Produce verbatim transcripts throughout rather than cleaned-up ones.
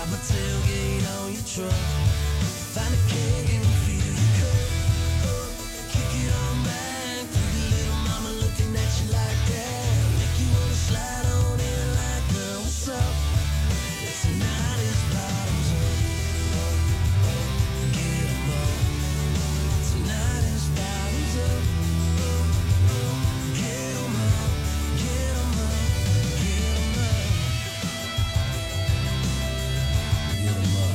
Drop a tailgate on your truck. Find a keg and fill your cup. Kick it on back. Pretty little mama looking at you like that. Make you wanna slide on in like, girl, what's up? Tonight is bottoms up. Get 'em up. Tonight is bottoms up. Get 'em up. Get 'em up. Get 'em up. Get 'em up.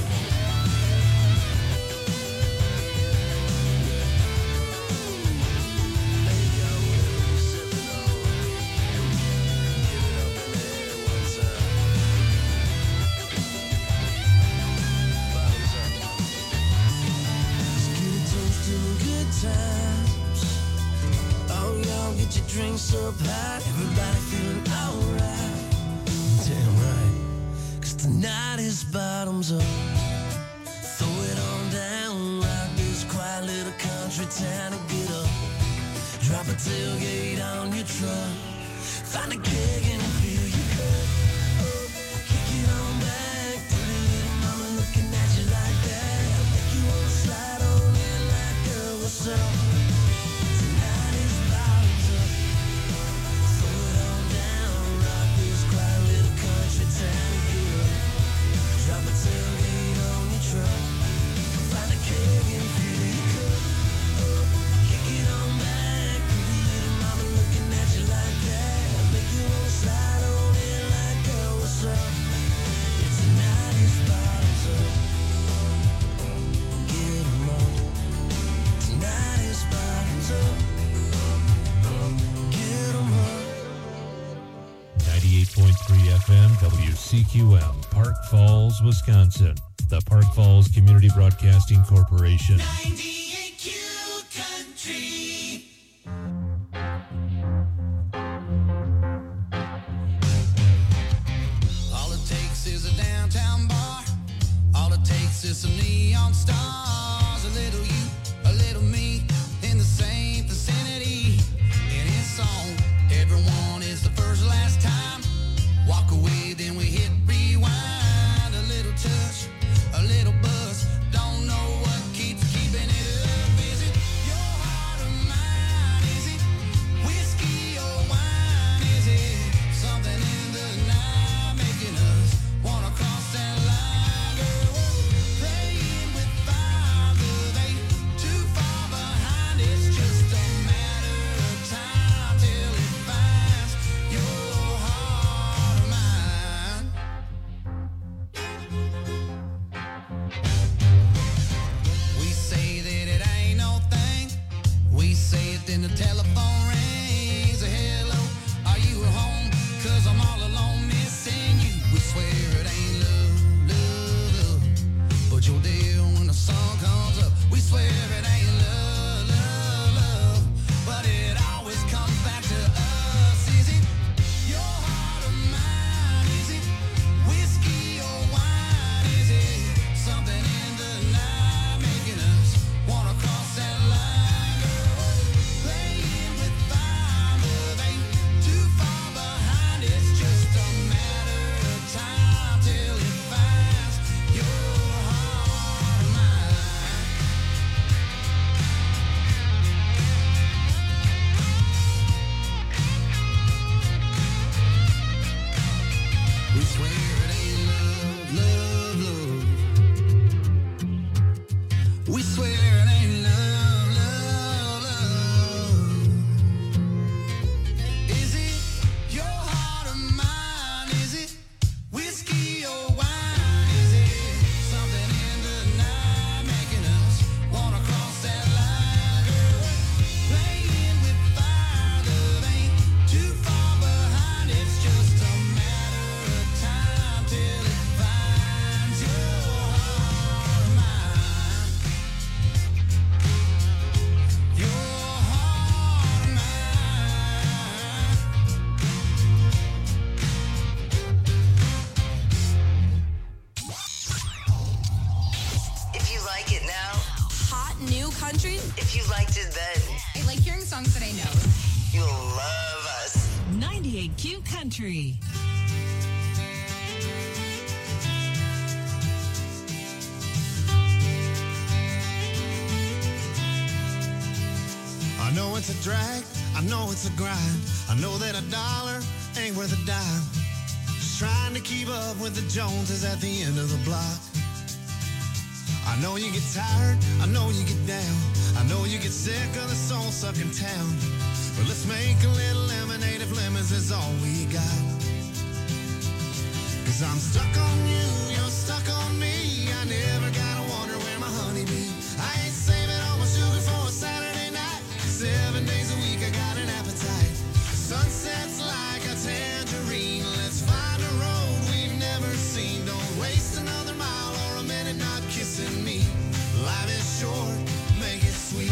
Times. Oh, y'all get your drinks up high. Everybody feeling alright. Damn right. Cause tonight is bottoms up. Throw it on down. Rock this quiet little country town and get up. Drop a tailgate on your truck. Find a keg and fill your cup. Kick it on back. Pretty little mama looking at you like that. Make you wanna slide on in like, girl, what's up? Tonight is bottoms up. Throw it on down. Rock this quiet little country town and get up. Drop a tailgate on your truck. Find a keg and fill your cup. Kick it on back. Pretty little mama looking at you like that. Make you wanna slide on in like, girl, what's up? Yeah, tonight is bottoms up. Get 'em up. Tonight is bottoms up. Get 'em up. ninety-eight point three F M W C Q M, Park Falls, Wisconsin. The Park Falls Community Broadcasting Corporation. ninety-eight Q Country. All it takes is a downtown bar. All it takes is some neon stars. A little you, a little me, in the same vicinity. And it's on. Everyone is the first last time. Walk away, then we hit rewind. A little touch, a little buzz. Don't know what keeps keeping it up. Is it your heart or mine? Is it whiskey or wine? Is it something in the night making us wanna cross that line? Girl, playing with fire, love ain't too far behind. It's just a matter of time till it finds your heart or mine. We say that it ain't no thing. We say it, then the telephone rings. Hello, are you at home? Cause I'm all alone missing you. We swear it ain't love, love, love. But you're there when the sun comes up. We swear it ain't love, love, love. But it always comes back to us. Is it your heart or mine? Is it whiskey or wine? Is it something in the night making us wanna cross that line? Girl, playing with fire, love ain't too far behind. It's just a matter of time till it finds your heart or mine. We swear it ain't love, love, love. We swear it ain't love, love, love. Is it your heart or mine? Is it whiskey or wine? Is it something in the night making us wanna cross that line? Girl, playing with fire, love ain't too far behind. It's just a matter of time till it finds your heart or mine. Your heart or mine. If you like it now, Hot new country? if you liked it then, I like hearing songs that I know. you'll love us. ninety-eight Q Country. it's a drag, I know it's a grind. I know that a dollar ain't worth a dime. Just trying to keep up with the Joneses at the end of the block. I know you get tired, I know you get down. I know you get sick of the soul-sucking town. But let's make a little lemonade if lemons is all we got. Cause I'm stuck on you, you're stuck on me. I never gotta wonder where my honey be. I ain't saving all my sugar for a Saturday night. Seven days a week I got an appetite. Sunset's like a tangerine. Let's find a road we've never seen. Don't waste another mile or a minute not kissing me. Life is short, make it sweet.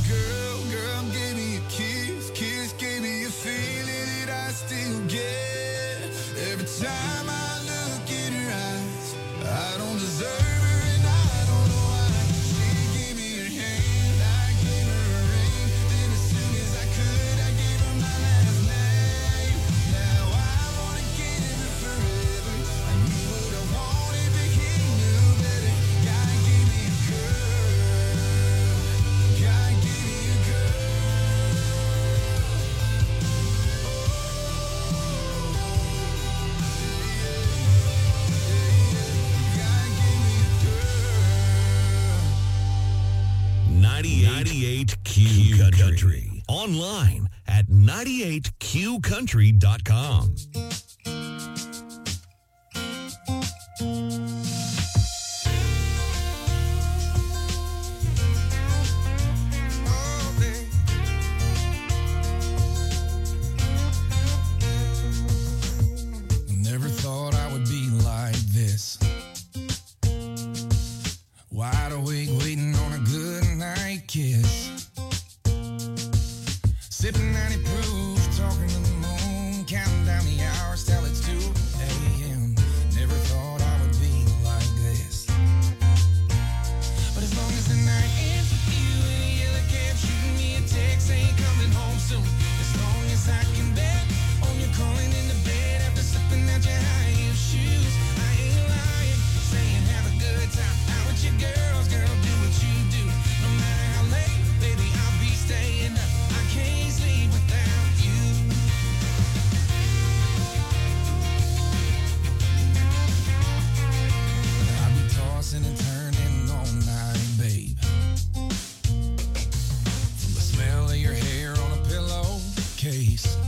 girl, girl gave me a kiss, kiss gave me a feeling that I still get. Every time I look in her eyes, I don't deserve her and I don't know why. She gave me her hand, I gave her a ring. Then as soon as I could, I gave her my last name. Now I wanna give her forever. I knew what I wanted, but he knew better. God gave me a girl. God gave me a girl. God gave me a girl. ninety-eight Q Country. Online at ninety-eight q country dot com. Oh, babe. Never thought I would be like this. Wide awake, waiting on a good night kiss. Sipping ninety proof, talking to the moon, counting down the hours till it's two a.m. Never thought I would be like this. But as long as the night ends with you in a yellow cab, shooting me a text, ain't coming home soon. As long as I can bet on you calling in the bed after slipping out your high heel shoes. I ain't lying, saying have a good time out with your girls, girl, do what you do. No matter how late, baby, I'll be staying up. I can't sleep without you. I'll be tossing and turning all night, babe. From the smell of your hair on a pillowcase.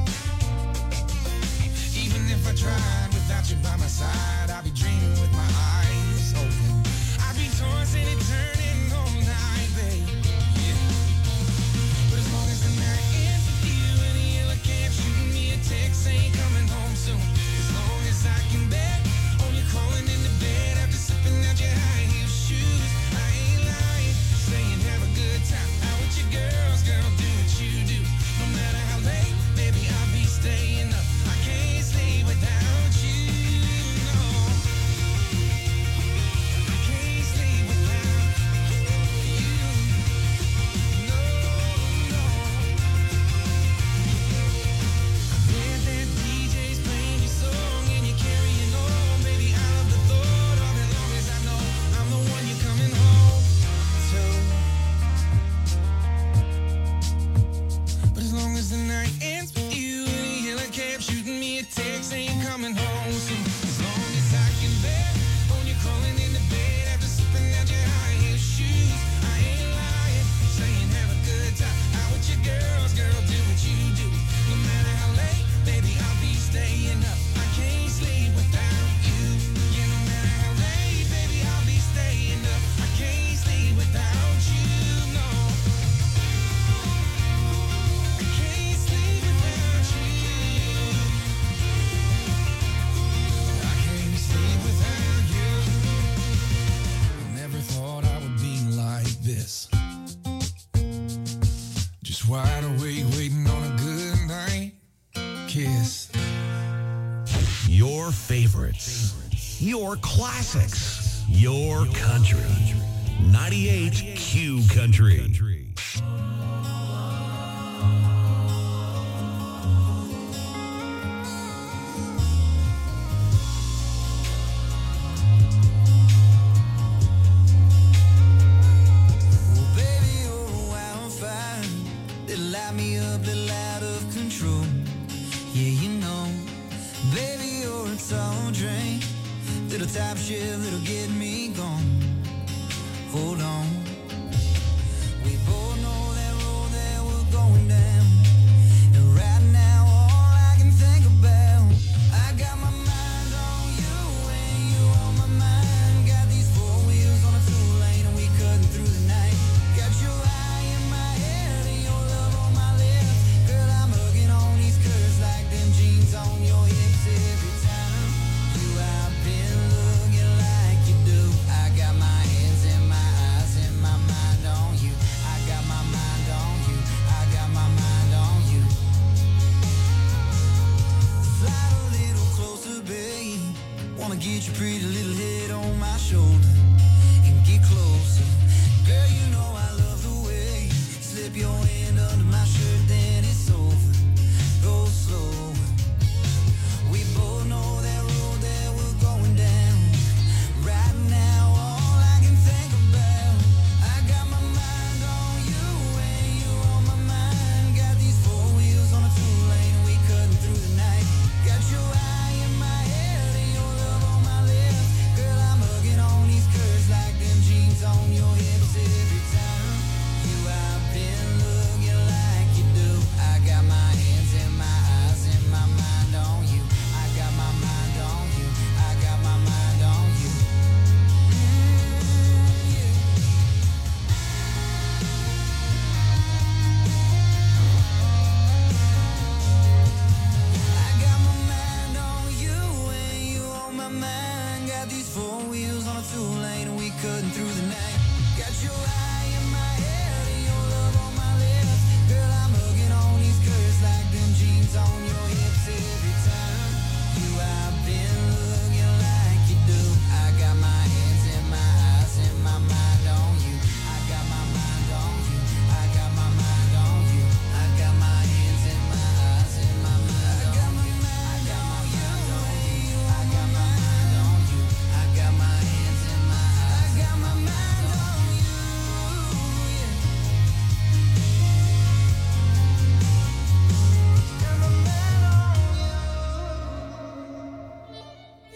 Even if I tried without you by my side, I'd be dreaming with my eyes open. I'd be tossing and turning all night, babe. Yeah. But as long as the night ends with you in a yellow cab, shooting me a text, ain't coming home soon. As long as I can bet on you calling in the bed after slipping out your high heel shoes. I ain't lying, saying have a good time out with your girls, girl, do what you do. No matter how late, baby, I'll be staying up. I can't sleep without you, no. I can't sleep without you, no, no. When that D J's playing your song and you're carrying on, baby, I love the thought of it long as I know I'm the one you're coming home to. But as long as the night ends with you in a yellow cab, shooting me a text, ain't coming home soon. As long as I can bet on you calling in the bed after slipping out your high heel shoes. I ain't lying, saying have a good time out with your girls, girl, do what you do. No matter how late, baby, I'll be staying up. I can't sleep without you. Yeah, no matter how late, baby, I'll be staying up. I can't sleep without you, no. I can't sleep without you. I can't sleep without you. Never thought I would be like this. Just wide awake, waiting on a good night kiss. Your favorites, your classics, your country. ninety-eight Q Country. Well, baby, you're a wildfire that light me up, that out of control. Yeah, you know, baby, you're a tall drink, little top shift that'll get me gone. Hold on, we both know that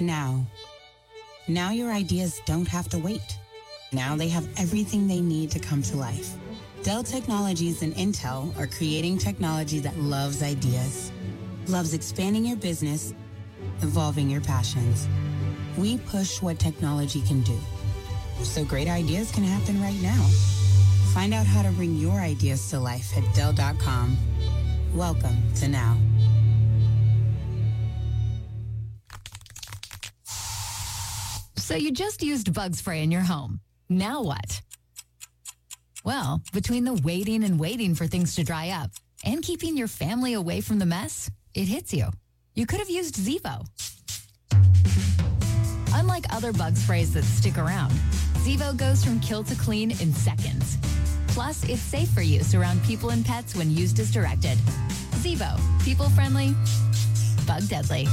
Now. Now your ideas don't have to wait. Now they have everything they need to come to life. Dell Technologies and Intel are creating technology that loves ideas, loves expanding your business, evolving your passions. We push what technology can do, so great ideas can happen right now. Find out how to bring your ideas to life at Dell dot com. Welcome to Now. So you just used bug spray in your home. Now what? Well, between the waiting and waiting for things to dry up and keeping your family away from the mess, it hits you. You could have used Zevo. Unlike other bug sprays that stick around, Zevo goes from kill to clean in seconds. Plus, it's safe for use around people and pets when used as directed. Zevo, people-friendly, bug-deadly.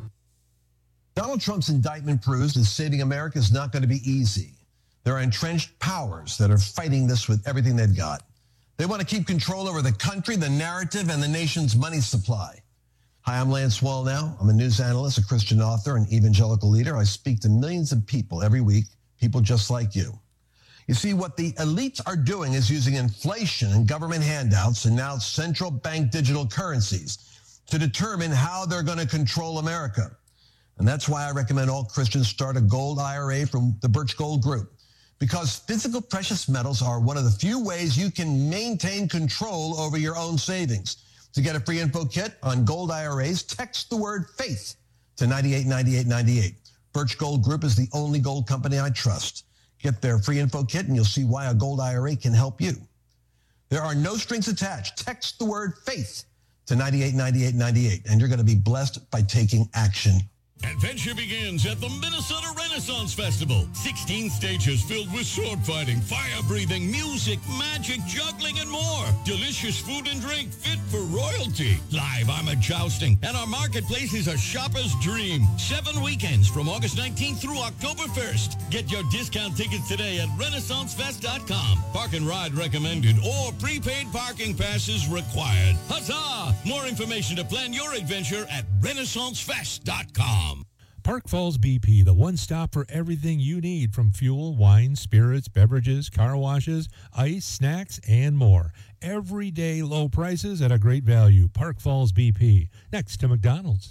Donald Trump's indictment proves that saving America is not going to be easy. There are entrenched powers that are fighting this with everything they've got. They want to keep control over the country, the narrative, and the nation's money supply. Hi, I'm Lance Wallnau. I'm a news analyst, a Christian author, and evangelical leader. I speak to millions of people every week, people just like you. You see, what the elites are doing is using inflation and government handouts and now central bank digital currencies to determine how they're going to control America. And that's why I recommend all Christians start a gold I R A from the Birch Gold Group. Because physical precious metals are one of the few ways you can maintain control over your own savings. To get a free info kit on gold I R As, text the word faith to ninety-eight ninety-eight ninety-eight. Birch Gold Group is the only gold company I trust. Get their free info kit and you'll see why a gold I R A can help you. There are no strings attached. Text the word faith to ninety-eight ninety-eight ninety-eight and you're going to be blessed by taking action. Adventure begins at the Minnesota Renaissance Festival. sixteen stages filled with sword fighting, fire breathing, music, magic, juggling, and more. Delicious food and drink fit for royalty. Live armored jousting, and our marketplace is a shopper's dream. Seven weekends from August nineteenth through October first. Get your discount tickets today at renaissance fest dot com. Park and ride recommended or prepaid parking passes required. Huzzah! More information to plan your adventure at renaissance fest dot com. Park Falls B P, the one stop for everything you need from fuel, wine, spirits, beverages, car washes, ice, snacks, and more. Everyday low prices at a great value. Park Falls B P, next to McDonald's.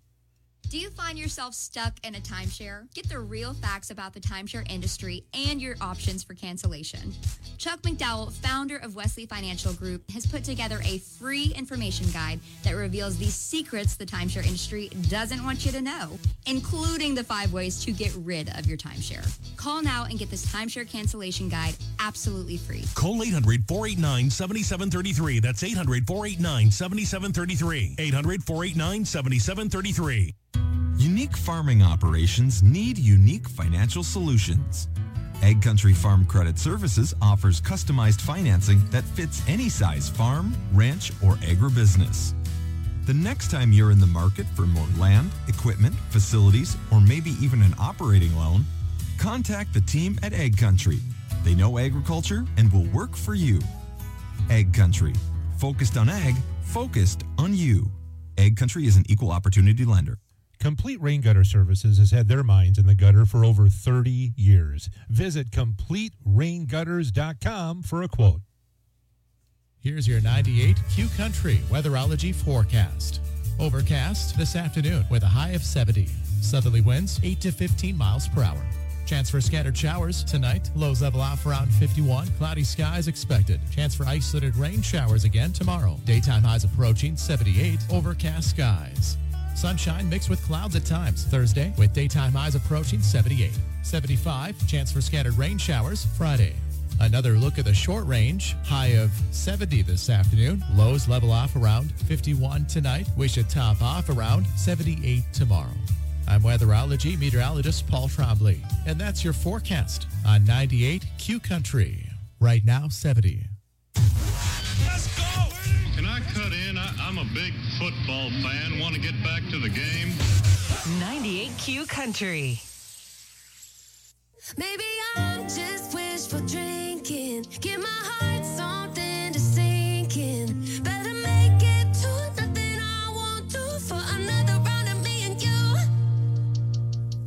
Do you find yourself stuck in a timeshare? Get the real facts about the timeshare industry and your options for cancellation. Chuck McDowell, founder of Wesley Financial Group, has put together a free information guide that reveals the secrets the timeshare industry doesn't want you to know, including the five ways to get rid of your timeshare. Call now and get this timeshare cancellation guide absolutely free. Call eight hundred, four eight nine, seven seven three three. That's eight hundred, four eight nine, seven seven three three. eight hundred, four eight nine, seven seven three three. Unique farming operations need unique financial solutions. Egg Country Farm Credit Services offers customized financing that fits any size farm, ranch, or agribusiness. The next time you're in the market for more land, equipment, facilities, or maybe even an operating loan, contact the team at Egg Country. They know agriculture and will work for you. Egg Country. Focused on ag, focused on you. Egg Country is an equal opportunity lender. Complete Rain Gutter Services has had their minds in the gutter for over thirty years. Visit complete rain gutters dot com for a quote. Here's your ninety-eight Q Country weatherology forecast. Overcast this afternoon with a high of seventy. Southerly winds eight to fifteen miles per hour. Chance for scattered showers tonight. Lows level off around fifty-one. Cloudy skies expected. Chance for isolated rain showers again tomorrow. Daytime highs approaching seventy-eight. Overcast skies. Sunshine mixed with clouds at times Thursday with daytime highs approaching seventy-eight. seventy-five, chance for scattered rain showers Friday. Another look at the short range, high of seventy this afternoon. Lows level off around fifty-one tonight. We should top off around seventy-eight tomorrow. I'm weatherology meteorologist Paul Trombley, and that's your forecast on ninety-eight Q Country. Right now, seventy. Let's go! Can I cut in? I, I'm a big football fan. Want to get back to the game? ninety-eight Q Country. Maybe I'm just wishful drinking. Give my heart something to sink in. Better make it to nothing I won't do for another round of me and you.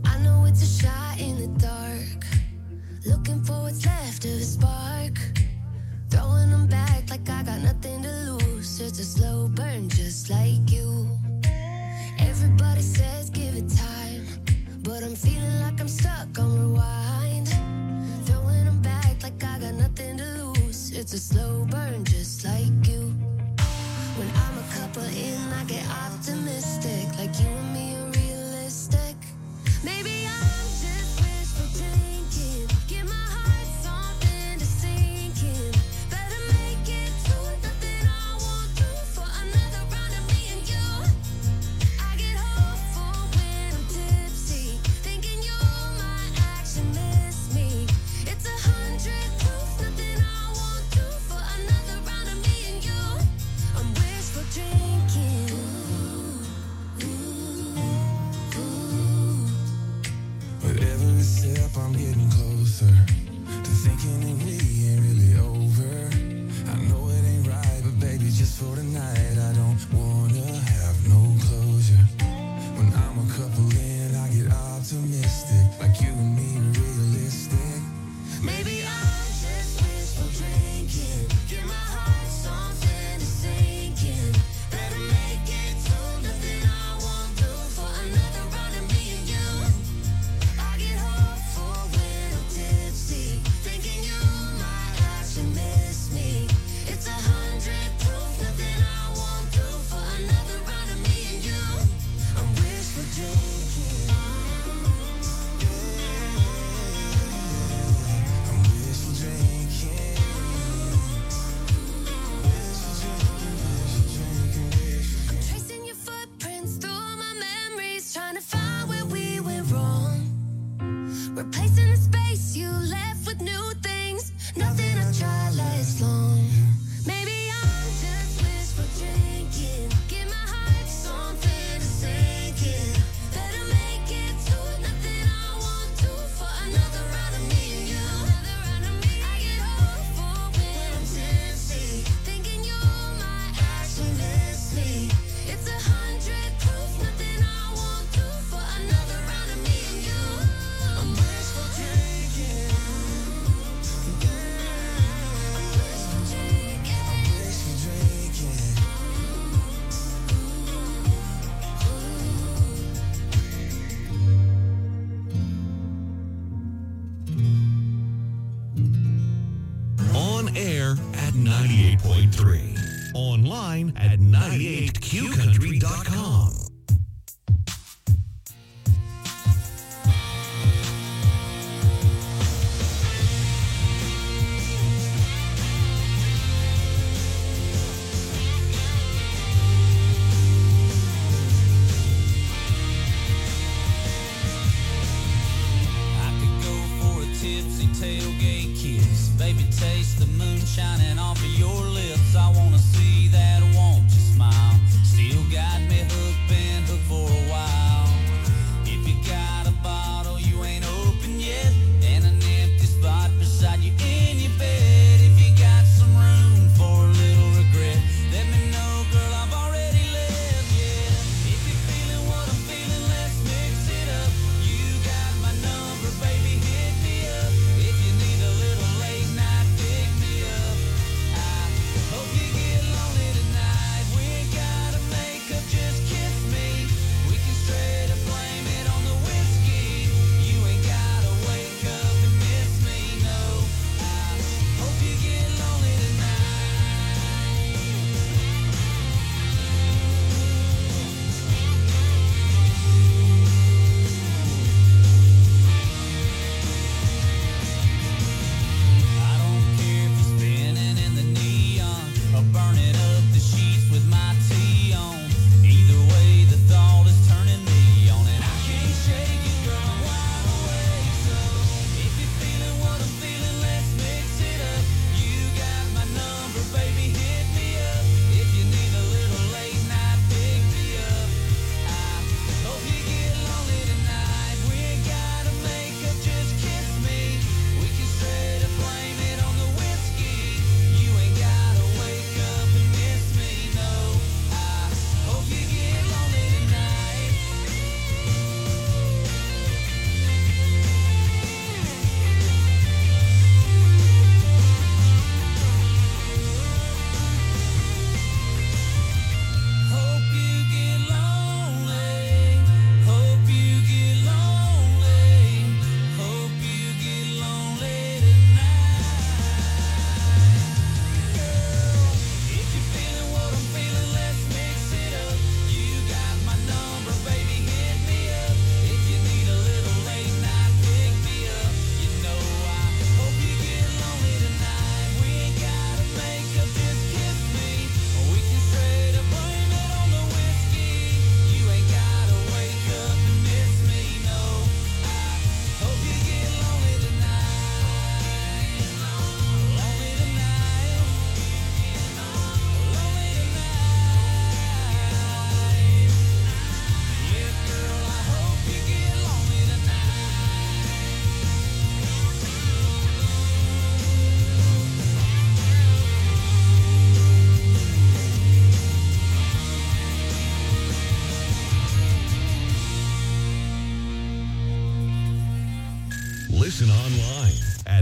it's a slow burn, just like you. When I'm a couple in, I get optimistic, like you and me are realistic. Maybe I'm just wishful thinking, give my heart something to sink in. Better make it to nothing I won't do for another round of me and you. I get hopeful when I'm tipsy, thinking you might actually miss me. It's a hundred proof, nothing I won't do for another round of me and you. I'm wishful drinking. Ooh, ooh, ooh. With every step I'm getting closer to thinking that we ain't really over. I know it ain't right, but baby, just for tonight I don't wanna have no closure. When I'm a couple in, I get optimistic, like you and me are realistic. Maybe I'm just wishful drinking, give my heart something to sink in. Better make it to nothing I won't do for another round of me and you. I get hopeful when I'm tipsy, thinking you might actually miss me. It's a hundred proof, nothing I won't do for another round of me and you. I'm wishful drinking. I'm wishful drinking. I'm tracing your footprints through my memories, trying to find where we went wrong. Replacing the space you left with new things. Nothing I try lasts long. Maybe I'm just wishful drinking, give my heart something to sink in. Better make it to nothing I won't do for another round of me and you. Another round of me. I get hopeful when I'm tipsy, thinking you might actually miss me. It's a hundred proof, nothing I won't do for another round of me and you. I'm wishful drinking. I'm wishful drinking. Wishful drinking. On air at ninety-eight point three. Online at ninety-eight q country dot com. I could go for a tipsy tailgate kiss. Baby, taste the moon shining off of your lips. I wanna see that, won't you smile? Still got me hooked,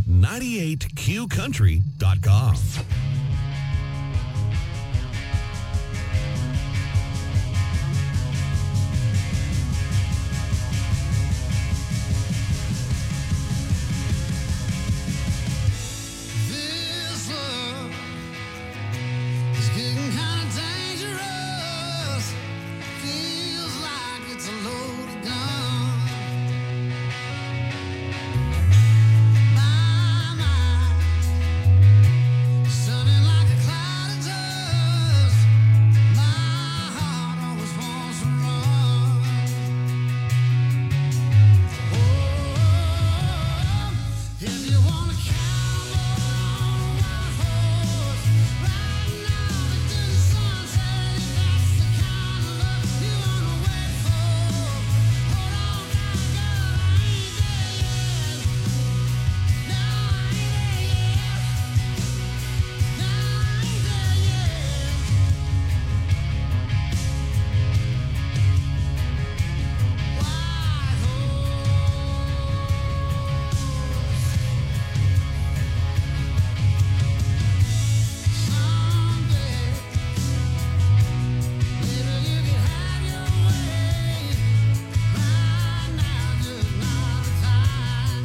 at ninety-eight q country dot com. This love is getting kind of dangerous. Feels like it's a loaded gun. My mind sunning like a cloud of dust. My heart always wants to run. Oh, if you wanna cowboy on a white horse, riding out into the sunset, if that's the kind of love you wanna wait for, hold on tight, girl, I ain't there yet. No, I ain't there yet. No, I ain't there yet. White someday, maybe you can have your way. Right now, just not the time.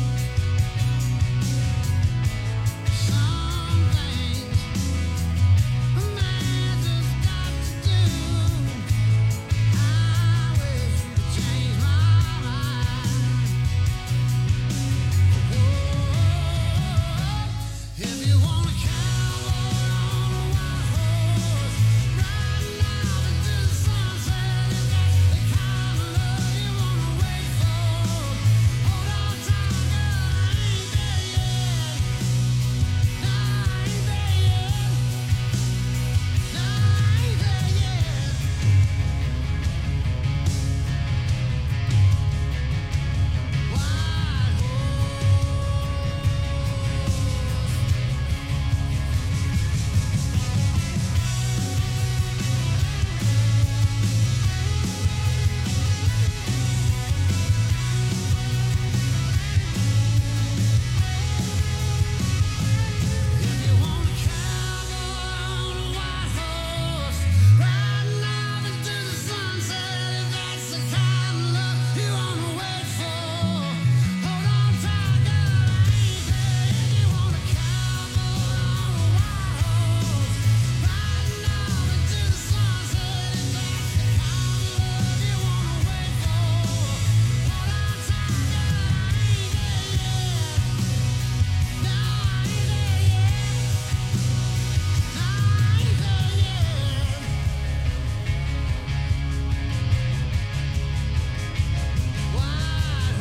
Some things a man just got to do. I wish you could change my mind. If you want a cowboy on a white horse, riding out into the sunset, if that's the kind of love you wanna wait for, hold on tight, girl, I ain't there yet. No, I ain't there yet. No, I ain't there yet. White If you want a cowboy on a white horse, riding out into the sunset, if that's the kind of love you wanna wait for, hold on tight, girl, I ain't there. If you want a cowboy on a white horse, riding out into the sunset, if that's the kind of love you wanna wait for, hold on tight, girl, I ain't there yet. No, I ain't there yet. No, I ain't there yet. White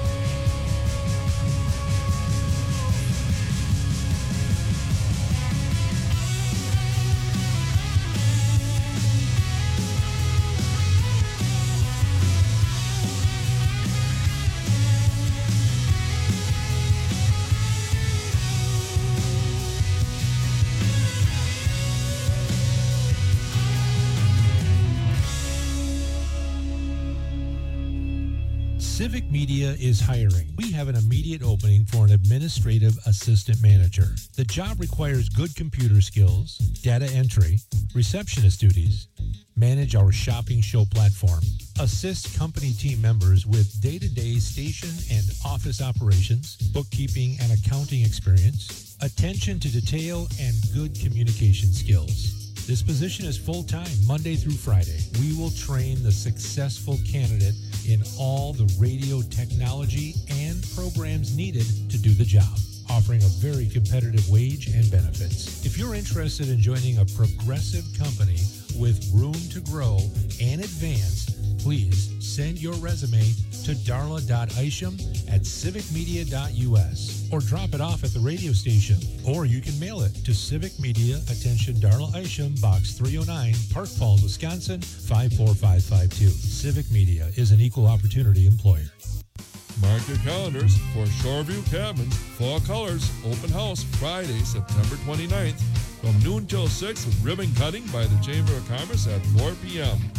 Civic Media is hiring. We have an immediate opening for an administrative assistant manager. The job requires good computer skills, data entry, receptionist duties, manage our shopping show platform, assist company team members with day-to-day station and office operations, bookkeeping and accounting experience, attention to detail, and good communication skills. This position is full-time, Monday through Friday. We will train the successful candidate in all the radio technology and programs needed to do the job, offering a very competitive wage and benefits. If you're interested in joining a progressive company with room to grow and advance, please send your resume to darla dot isham at civic media dot u s or drop it off at the radio station. Or you can mail it to Civic Media, attention Darla Isham, Box three oh nine, Park Falls, Wisconsin, five four five five two. Civic Media is an equal opportunity employer. Mark your calendars for Shoreview Cabins Fall Colors Open House Friday, September twenty-ninth from noon till six with ribbon cutting by the Chamber of Commerce at four p.m.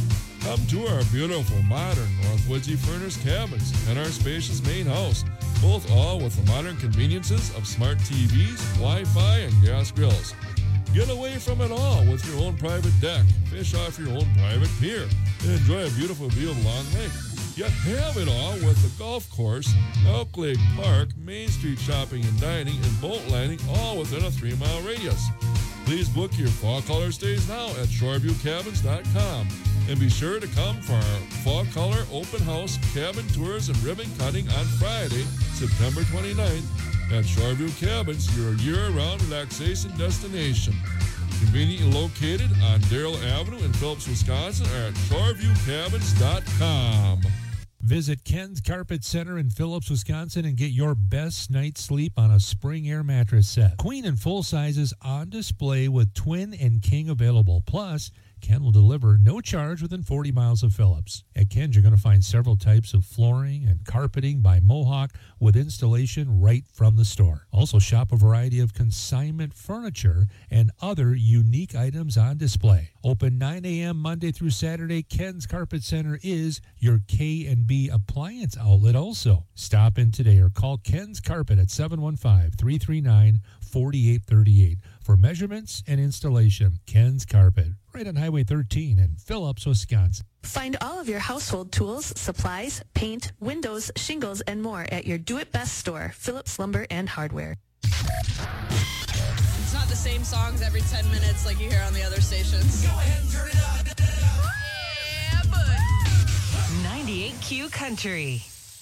Come to our beautiful, modern North Woodsy furnished cabins and our spacious main house, both all with the modern conveniences of smart T Vs, Wi-Fi, and gas grills. Get away from it all with your own private deck, fish off your own private pier, and enjoy a beautiful view of Long Lake. Yet have it all with the golf course, Elk Lake Park, Main Street shopping and dining, and boat landing, all within a three-mile radius. Please book your fall color stays now at shoreview cabins dot com. And be sure to come for our Fall Color Open House Cabin Tours and Ribbon Cutting on Friday, September twenty-ninth at Shoreview Cabins, your year-round relaxation destination. Conveniently located on Darrell Avenue in Phillips, Wisconsin, or at shoreview cabins dot com. Visit Ken's Carpet Center in Phillips, Wisconsin, and get your best night's sleep on a Spring Air mattress set. Queen and full sizes on display with twin and king available. Plus, Ken will deliver no charge within forty miles of Phillips. At Ken's, you're going to find several types of flooring and carpeting by Mohawk with installation right from the store. Also, shop a variety of consignment furniture and other unique items on display. Open nine a.m. Monday through Saturday, Ken's Carpet Center is your K and B appliance outlet also. Stop in today or call Ken's Carpet at seven one five, three three nine, four eight three eight for measurements and installation. Ken's Carpet, right on Highway thirteen in Phillips, Wisconsin. Find all of your household tools, supplies, paint, windows, shingles, and more at your Do-It-Best store, Phillips Lumber and Hardware. It's not the same songs every ten minutes like you hear on the other stations. Go ahead and turn it up. Yeah, bud. ninety-eight Q Country.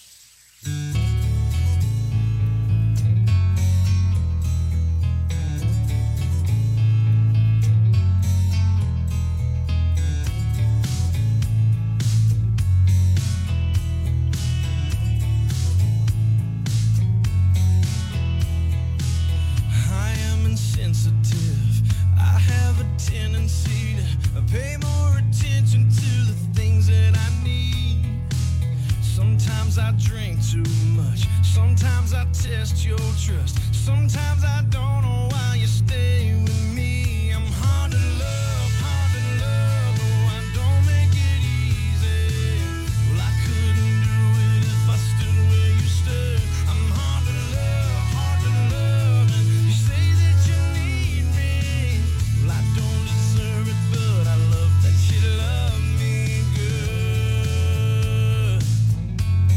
I have a tendency to pay more attention to the things that I need. Sometimes I drink too much. Sometimes I test your trust. Sometimes I don't know why you stay with me. I'm hard to love, hard to love. No, I don't make it easy. Well, I couldn't do it if I stood where you stood. I'm hard to love, hard to love. And you say that you need me. Well, I don't deserve it, but I love that you love me good.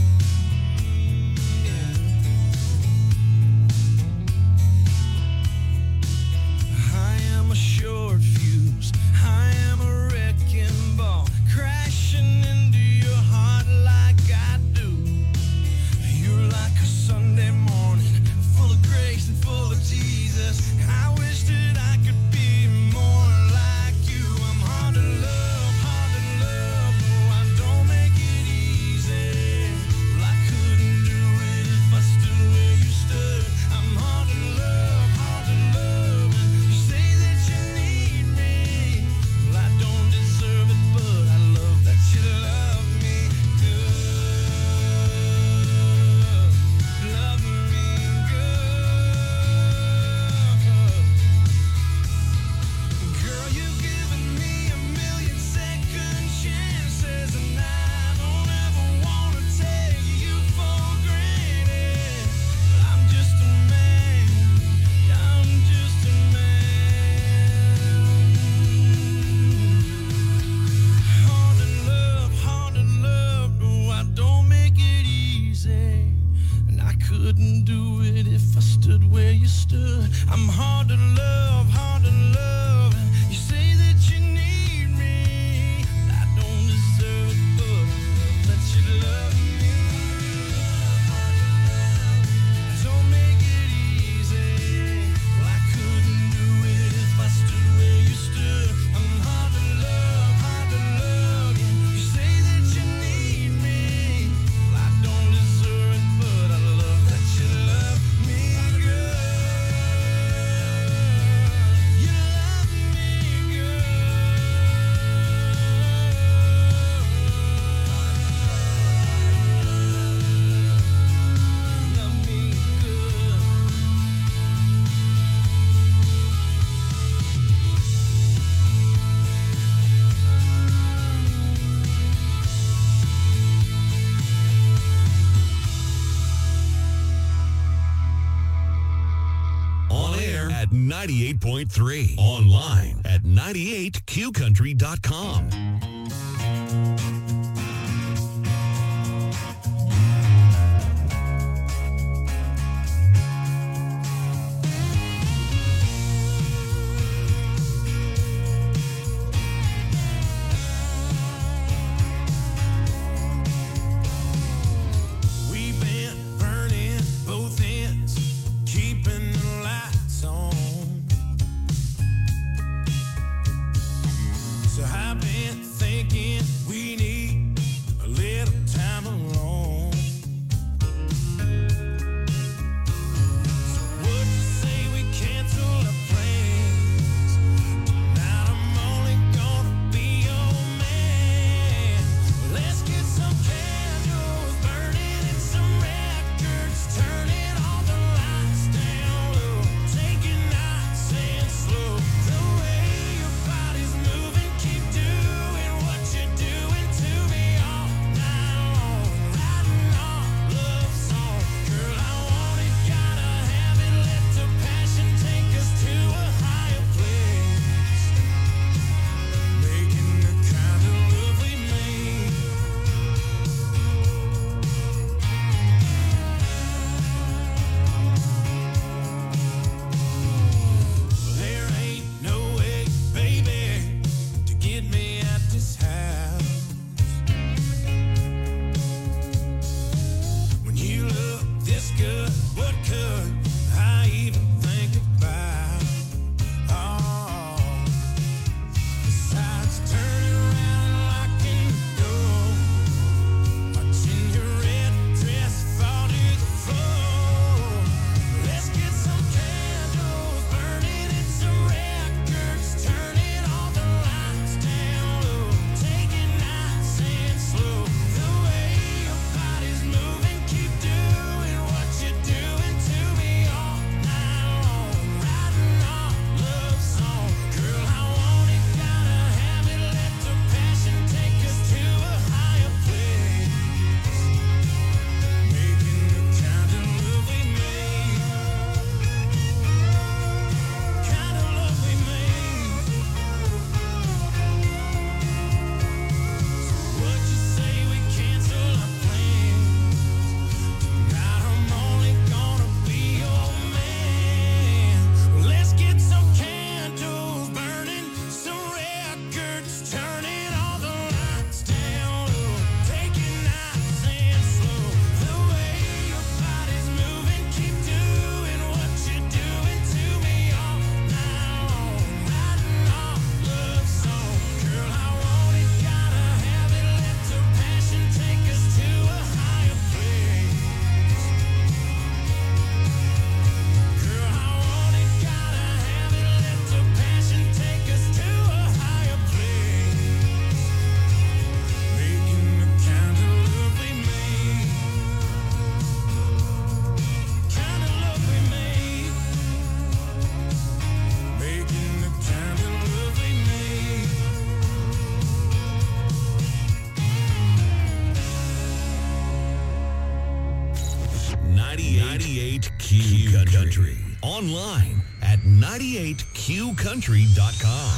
Yeah. ninety-eight point three. Online at ninety-eight q country dot com. We've been burning both ends, keeping the lights on. So I've been thinking we need a little time alone. So would you say we cancel our plans? Tonight I'm only gonna be your man. Let's get some candles burning and some records, turning all the lights down low, taking nights and slow. The way your body's moving, keep doing what you're doing to me all night long, writing our love song. Girl, I want it, gotta have it, let the passion take us to a higher place, making the kind of love we made. There ain't no way, baby, to get me at this house. When you look this good, what could I even think about? Oh, besides turning around and locking the door, watching your red dress fall to the floor. Let's get some candles burning and some records, turning all the lights down low, taking nights and slow. The way your body's moving, keep doing what you're doing to me all night long, writing our love song. Girl, I want it, gotta have it, let the passion take us to a higher place, making the kind of love we made, kind of love we made. So would you say we cancel our plans? Tonight I'm only gonna be your man. Let's get some candles burning, some records, turning all the lights down low, taking nights and slow. The way your body's moving, keep doing what you're doing to me all night long, writing our love song. Girl, I want it, gotta have it, let the passion take us to a higher place. Girl, I want it, gotta have it, let the passion take us to a higher place, making the kind of love we made, kind of love we made, making the kind of love we made. ninety-eight Q Country. Online at ninety-eight q country dot com.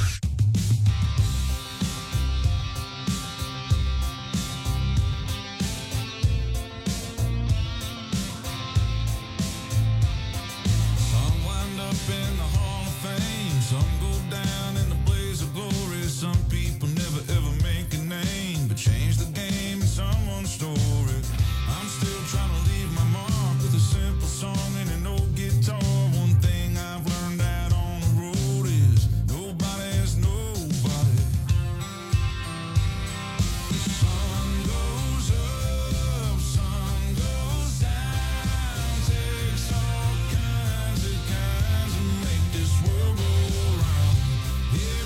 Some wind up in the Hall of Fame, some go down in the blaze of glory. Some people never ever make a name, but change the game in someone's story. I'm still trying to leave my mark with a simple song and an old guitar. One thing I've learned out on the road is nobody has nobody. The sun goes up, sun goes down, takes all kinds of kinds to make this world go round. Yeah.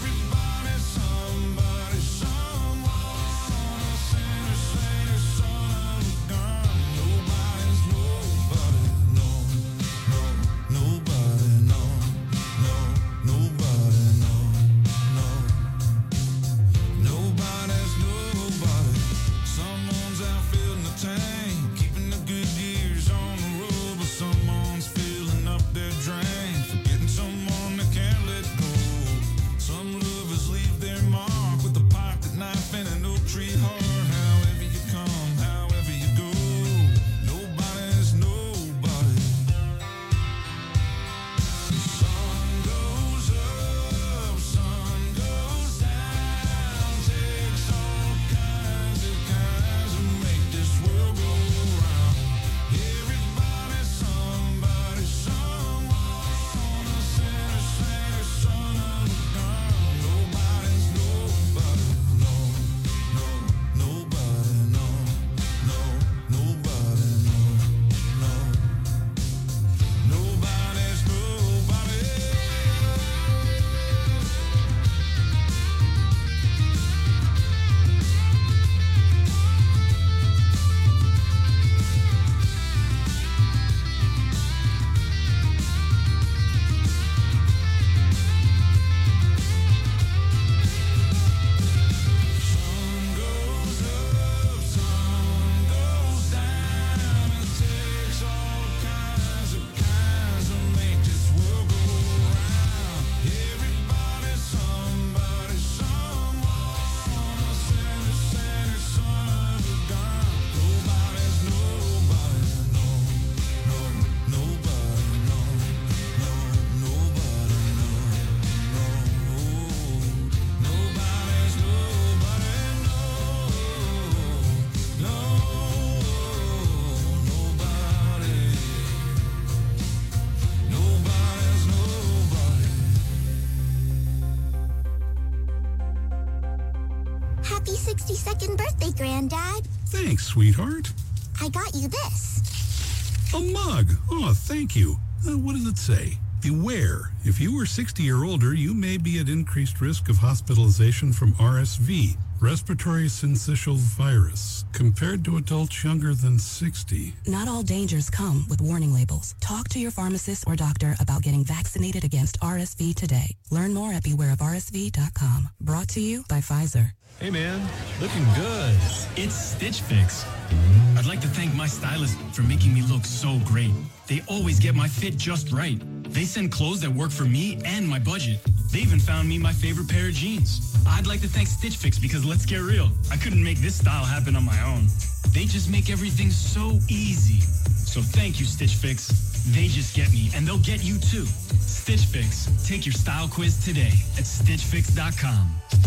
Happy sixty-second birthday, Granddad. Thanks, sweetheart. I got you this. A mug. Oh, thank you. Uh, what does it say? Beware. If you are sixty or older, you may be at increased risk of hospitalization from R S V, respiratory syncytial virus, compared to adults younger than sixty. Not all dangers come with warning labels. Talk to your pharmacist or doctor about getting vaccinated against R S V today. Learn more at beware of R S V dot com. Brought to you by Pfizer. Hey man, looking good. It's Stitch Fix. I'd like to thank my stylist for making me look so great. They always get my fit just right. They send clothes that work for me and my budget. They even found me my favorite pair of jeans. I'd like to thank Stitch Fix because let's get real, I couldn't make this style happen on my own. They just make everything so easy. So thank you, Stitch Fix. They just get me, and they'll get you too. Stitch Fix. Take your style quiz today at stitch fix dot com.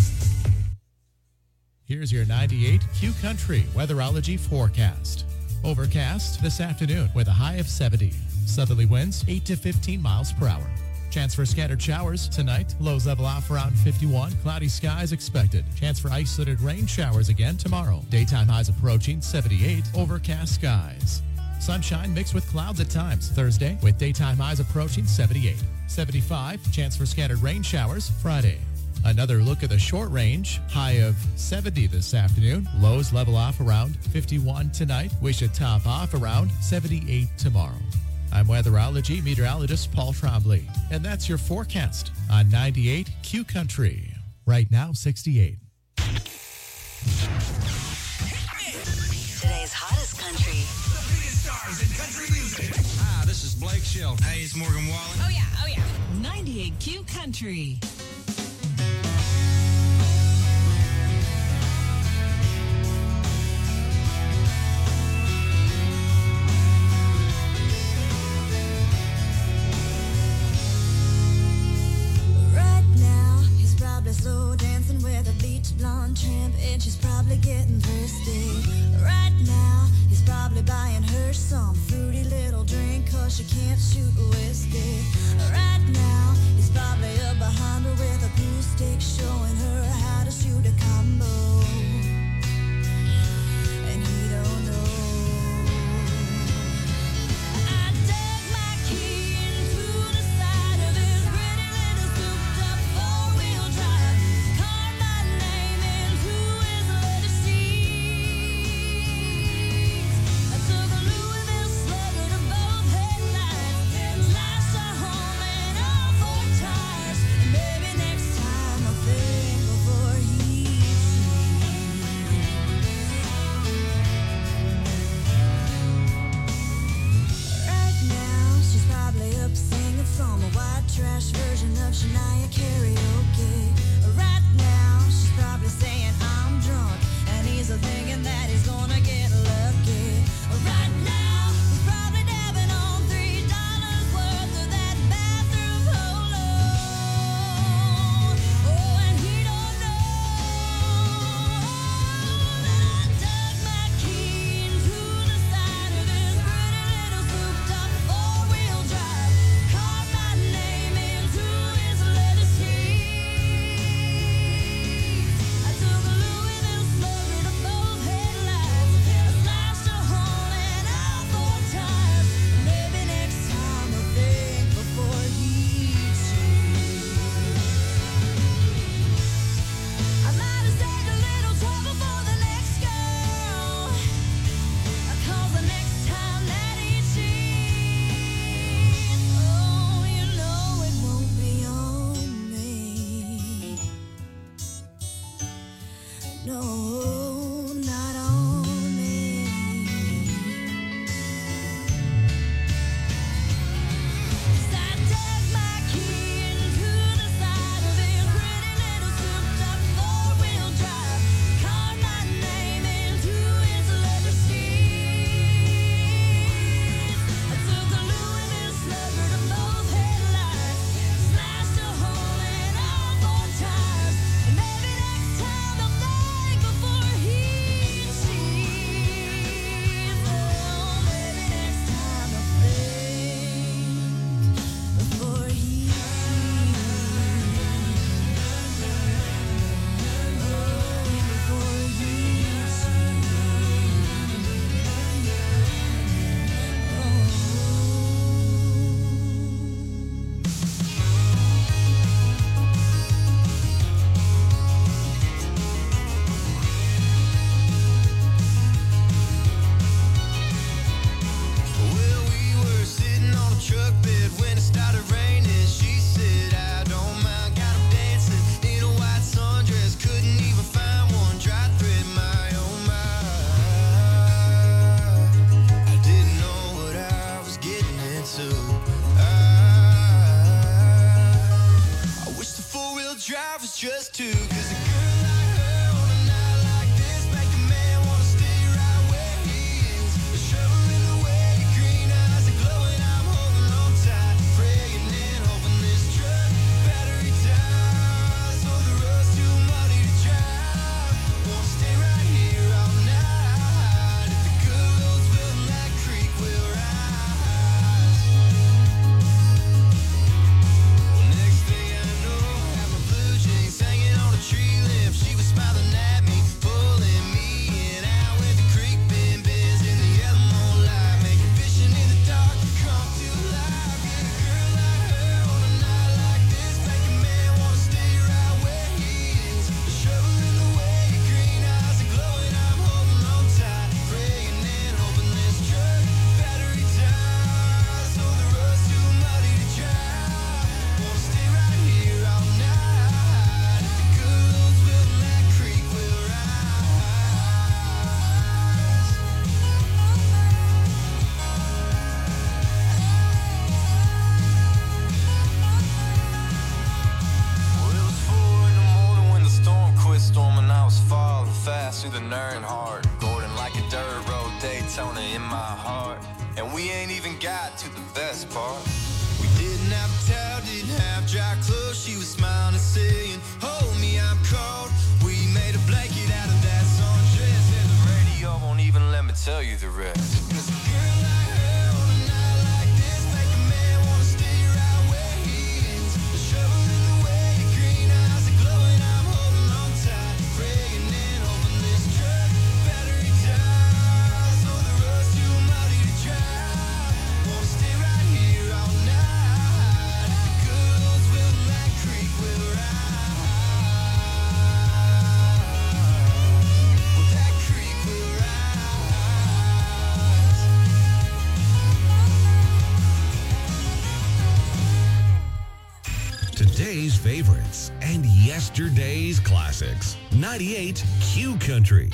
Here's your ninety-eight Q Country weatherology forecast. Overcast this afternoon with a high of seventy. Southerly winds eight to fifteen miles per hour. Chance for scattered showers tonight. Lows level off around fifty-one. Cloudy skies expected. Chance for isolated rain showers again tomorrow. Daytime highs approaching seventy-eight. Overcast skies. Sunshine mixed with clouds at times Thursday with daytime highs approaching seventy-eight. seventy-five. Chance for scattered rain showers Friday. Another look at the short range. High of seventy this afternoon. Lows level off around fifty-one tonight. We should top off around seventy-eight tomorrow. I'm weatherology meteorologist Paul Trombley, and that's your forecast on ninety-eight Q Country. Right now, sixty-eight. Today's hottest country. The biggest stars in country music. Hi, this is Blake Shelton. Hey, it's Morgan Wallen. Oh, yeah, oh, yeah. ninety-eight Q Country. Slow dancing with a beach blonde tramp, and she's probably getting thirsty. Right now, he's probably buying her some fruity little drink, cause she can't shoot whiskey. Right now, he's probably up behind her with a pool stick, showing her how to shoot a combo. And he don't know. I dug my key into the side of his pretty little souped up four-wheel drive. Carved my name into his leather seats. I took a Louisville slugger to both headlights, slashed a hole in all four tires. Maybe next time I'll think before he Right now, she's probably up singing from a white trash version of Shania karaoke. Right now, she's probably saying I'm drunk, and he's a thinking that he's gonna get lucky. Right now, he's probably dabbing on three dollars worth of that bathroom polo. Oh, and he don't know that I dug my key into the side of his pretty little souped up four-wheel drive. Carved my name into his leather seats. I took a Louisville slugger to both headlights. I slashed a hole in all four tires. Maybe next time I'll think before he cheats. I might have saved a little trouble for the next girl, cause the next time that he cheats, oh, you know it won't be on me. No, not on me. I dug my key into the side of his pretty little souped up four-wheel drive. Carved my name into his leather seats. I took a Louisville slugger to both headlights, slashed a hole in all four tires. Maybe next time I'll think before drive was just two. Cause a girl like her on a night like this make a man wanna stay right where he is. A shovel in the way, green eyes are glowing, I'm holding on tight, praying and hoping this truck battery dies. So the road's too muddy to drive, wanna stay right here all night. If the good road's filling that creek, we'll rise. Well, next thing I know, I have my blue jeans hanging on a tree limb. She was smiling at me, pulling me in, out with the creek bend bends in the yellow moonlight, making vision in the dark come to life. Yeah, a girl like her on a night like this make a man wanna stay right where he is. A shovel in the way, green eyes are glowing, I'm holding on tight, praying and hoping this truck battery dies. So the road's too muddy to drive, wanna stay right here all night. If the good road's filling that creek, we'll rise. Well, it was four in the morning when the storm quit storming. I was falling fast through the Nernhart, Gordon like a dirt road Daytona in my heart. And we ain't even got to the best part. We didn't have a towel, didn't have dry clothes. She was smiling and saying, hold me, I'm cold. We made a blanket out of that sundress, and the radio won't even let me tell you the rest. 'Cause a girl like her on a night like this make a man wanna stay right where he is. A shovel in the way, green eyes are glowing, I'm holding on tight, praying and hoping this truck battery dies. So the road's too muddy to drive, wanna stay right here all night. If the good road's filling that creek, we'll rise. Well, that creek will rise. Today's favorites and yesterday's classics. ninety-eight Q Country.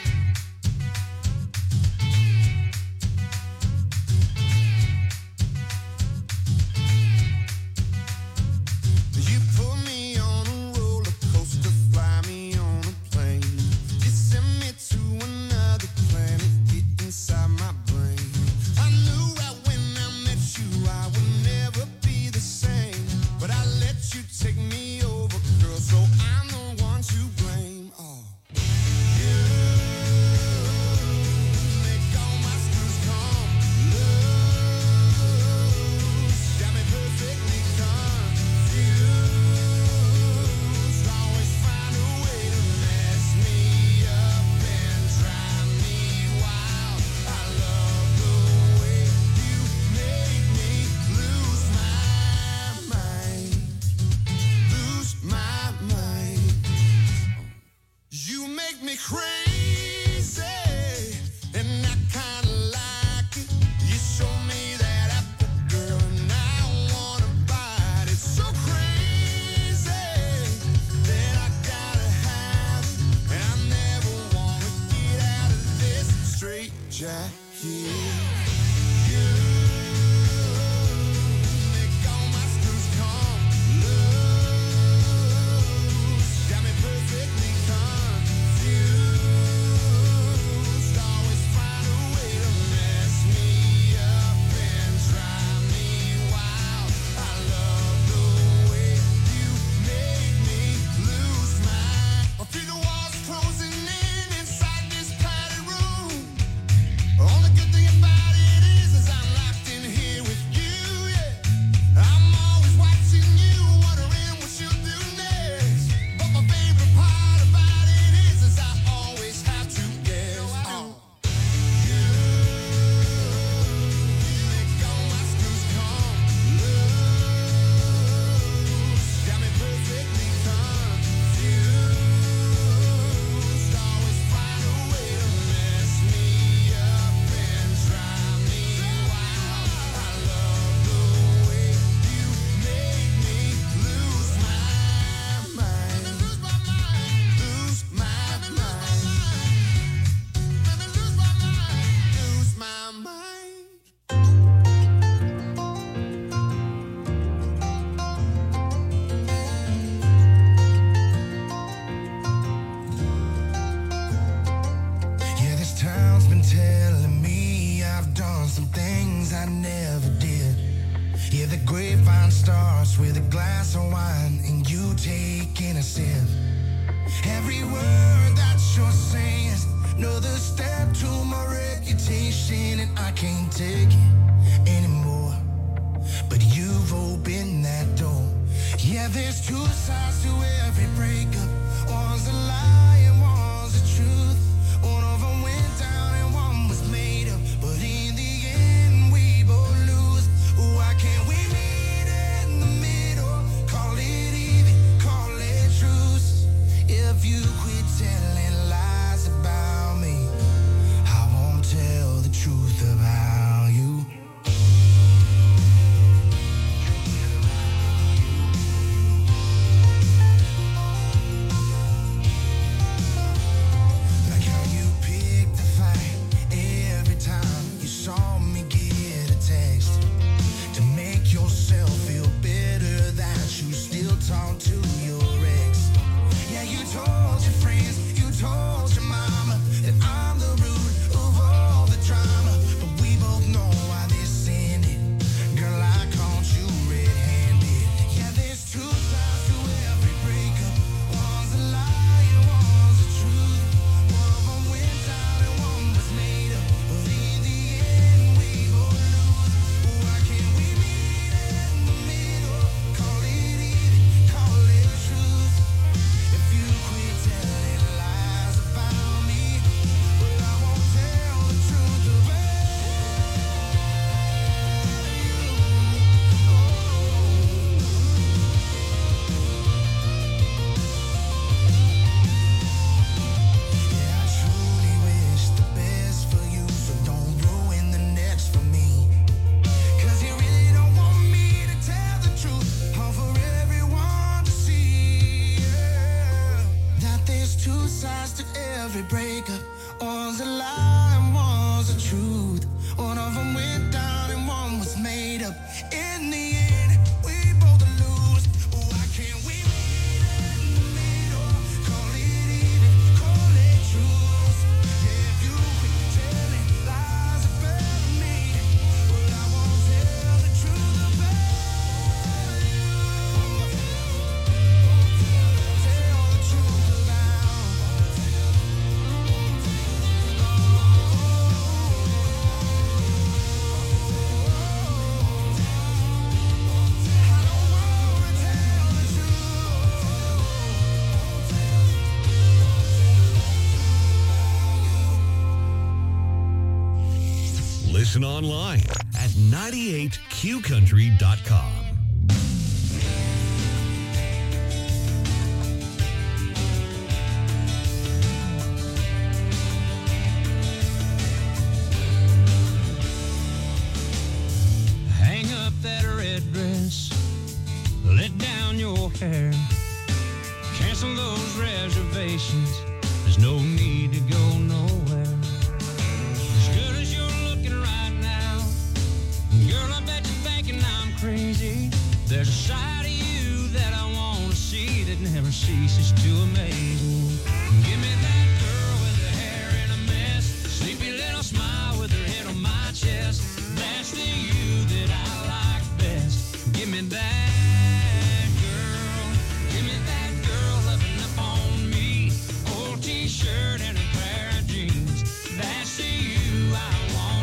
You put me on a roller coaster, fly me on a plane. You send me to another planet, get inside my brain. I knew right when I met you I would never be the same, but I let you take me over, girl, so I'm the one to blame. Oh, you house with a glass of wine and you taking a sip. Every word that you're saying is another step to my reputation, and I can't take it anymore. But you've opened that door. Yeah, there's two sides to every breakup. One's a lie and one's the truth. One of them went down and one was made up. But in the end, we both lose. Why can't we meet in the middle? Call it even, call it truce. If you quit telling lies about me, I won't tell the truth about you. Like how you picked the fight every time you saw me get a text to make yourself feel better that you still talk to your ex. Yeah, you told your friends, you told your mama that I'm the root of all the drama. But we both know why this ended. Girl, I caught you red-handed. Yeah, there's two sides to every breakup. One's a lie and one's the truth. One of them went down and one was made up. But in the end, we both lose. Why can't we meet in the middle? Call it even, call it truth. If you quit telling lies about me, well, I won't tell the truth about you. Yeah, I truly wish the best for you, so don't ruin the next for me. Cause you really don't want me to tell the truth, all for everyone to see. Yeah. That there's two sides to every breakup. One's a lie and one's the truth. One of them went down and one was made up. In the end, we both lose. Why can't we meet in the middle? Call it even, call it truth. Yeah, if you quit telling lies about me, well, I won't tell the truth about you. Tell the truth about Listen online at ninety-eight q country dot com. Hang up that red dress, let down your hair, cancel those reservations. There's no need to go nowhere. As good as you're looking right now, girl, I bet you're thinking I'm crazy. There's a side of you that I want to see that never ceases to amaze me. Give me that girl with her hair in a mess, sleepy little smile with her head on my chest. That's the you that I like best. Give me that.